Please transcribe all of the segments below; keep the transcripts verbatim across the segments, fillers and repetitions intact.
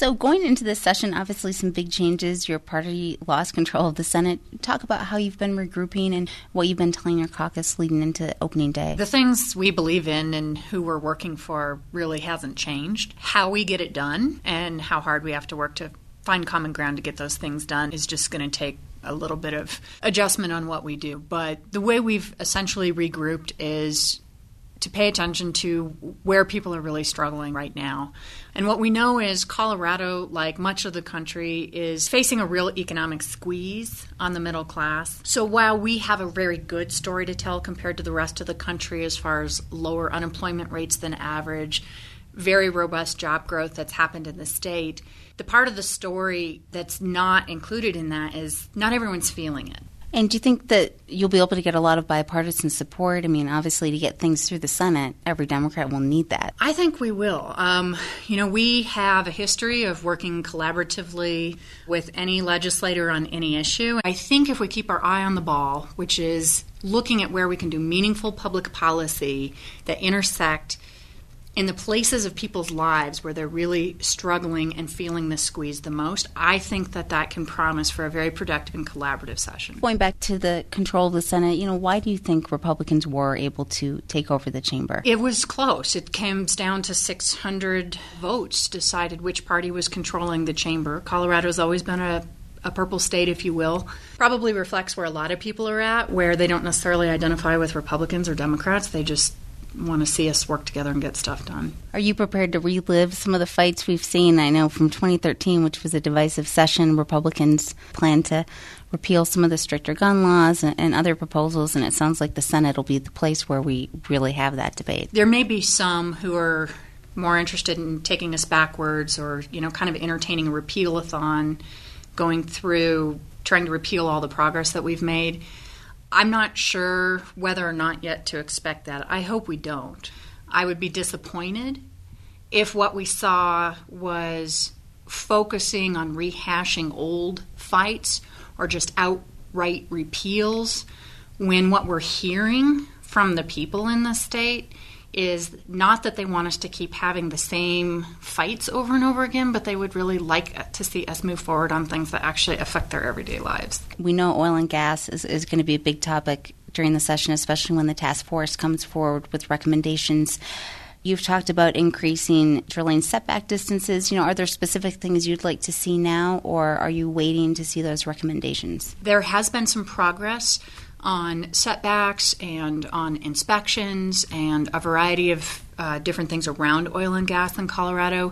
So going into this session, obviously some big changes. Your party lost control of the Senate. Talk about how you've been regrouping and what you've been telling your caucus leading into opening day. The things we believe in and who we're working for really hasn't changed. How we get it done and how hard we have to work to find common ground to get those things done is just going to take a little bit of adjustment on what we do. But the way we've essentially regrouped is to pay attention to where people are really struggling right now. And what we know is Colorado, like much of the country, is facing a real economic squeeze on the middle class. So while we have a very good story to tell compared to the rest of the country as far as lower unemployment rates than average, very robust job growth that's happened in the state, the part of the story that's not included in that is not everyone's feeling it. And do you think that you'll be able to get a lot of bipartisan support? I mean, obviously, to get things through the Senate, every Democrat will need that. I think we will. Um, you know, we have a history of working collaboratively with any legislator on any issue. I think if we keep our eye on the ball, which is looking at where we can do meaningful public policy that intersect in the places of people's lives where they're really struggling and feeling the squeeze the most, I think that that can promise for a very productive and collaborative session. Going back to the control of the Senate, you know, why do you think Republicans were able to take over the chamber? It was close. It comes down to six hundred votes decided which party was controlling the chamber. Colorado's always been a a purple state, if you will. Probably reflects where a lot of people are at, where they don't necessarily identify with Republicans or Democrats. They just want to see us work together and get stuff done. Are you prepared to relive some of the fights we've seen? I know from twenty thirteen, which was a divisive session, Republicans planned to repeal some of the stricter gun laws and, and other proposals, and it sounds like the Senate will be the place where we really have that debate. There may be some who are more interested in taking us backwards or, you know, kind of entertaining a repeal-a-thon, going through, trying to repeal all the progress that we've made. I'm not sure whether or not yet to expect that. I hope we don't. I would be disappointed if what we saw was focusing on rehashing old fights or just outright repeals, when what we're hearing from the people in the state is not that they want us to keep having the same fights over and over again, but they would really like to see us move forward on things that actually affect their everyday lives. We know oil and gas is, is going to be a big topic during the session, especially when the task force comes forward with recommendations. You've talked about increasing drilling setback distances. You know, are there specific things you'd like to see now, or are you waiting to see those recommendations? There has been some progress on setbacks and on inspections and a variety of uh, different things around oil and gas in Colorado.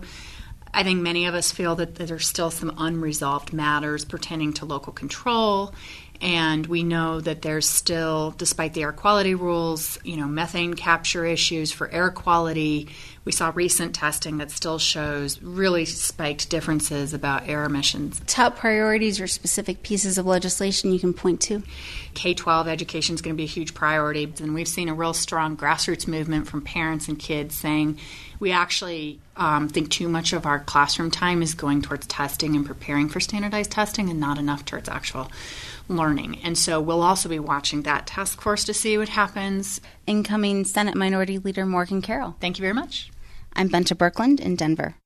I think many of us feel that there's still some unresolved matters pertaining to local control, and we know that there's still, despite the air quality rules, you know, methane capture issues for air quality. We saw recent testing that still shows really spiked differences about air emissions. Top priorities or specific pieces of legislation you can point to? K twelve education is going to be a huge priority, and we've seen a real strong grassroots movement from parents and kids saying we actually um, think too much of our classroom time is going towards testing and preparing for standardized testing and not enough towards actual learning. And so we'll also be watching that task force to see what happens. Incoming Senate Minority Leader Morgan Carroll. Thank you very much. I'm Benta Birkeland in Denver.